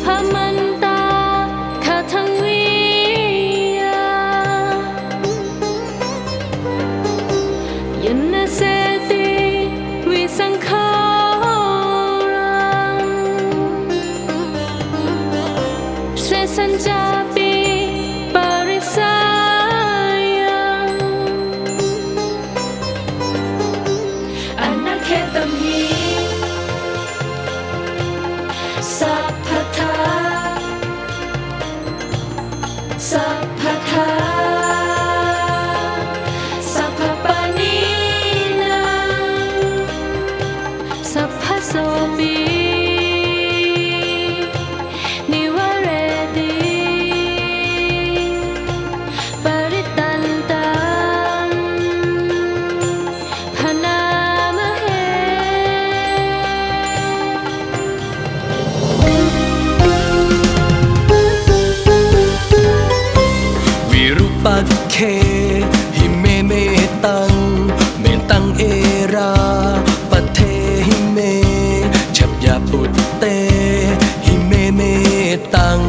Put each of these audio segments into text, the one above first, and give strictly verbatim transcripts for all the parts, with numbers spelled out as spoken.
ปักเคหิเมเมตังเมตังเอราปะเทหิเมฉับยาปุตเตหิเมเมตัง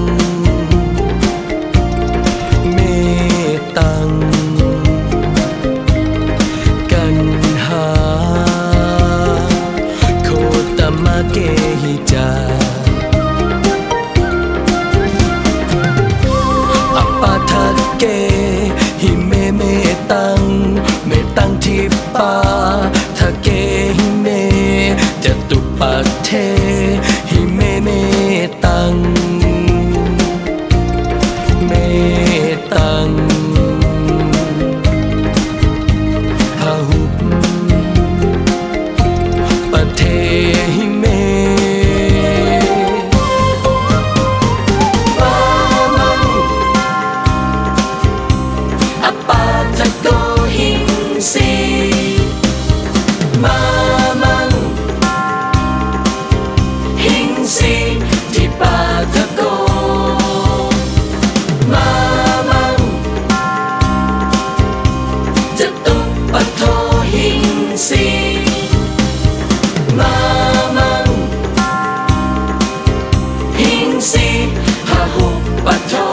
เมตังกันหาโคตมะเกหิจาอัปปะทะเกหิเมเมตังเมตังทิปาทะเกหิเมจตุปัฏเทหิเมเมตังเมตังหะหุปปะเทหิเมมามังหิงสีที่ปาทะโกมามังจตุปัฏโทหิงสีมามังหิงสีหะหุปะโท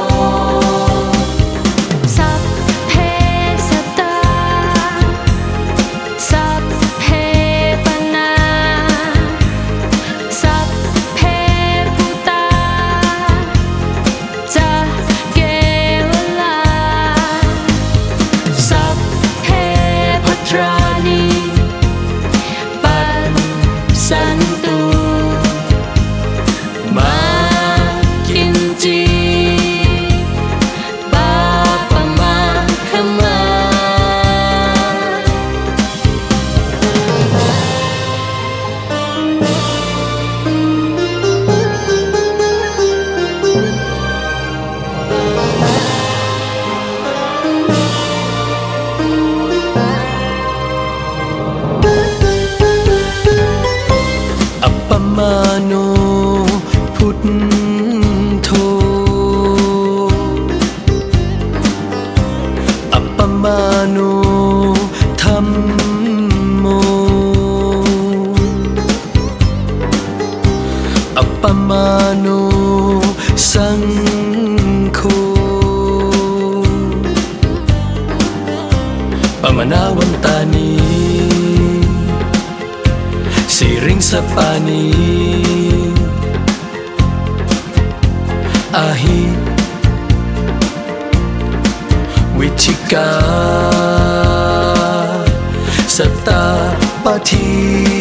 สันตุมากินจีปาปะมาขมาปมาโนพุทโธอัปปมาโนธัมโมอัปปมาโนสังโฆปมนาวันตานีสิริงสปานีอาหิวิชิกาสตาปที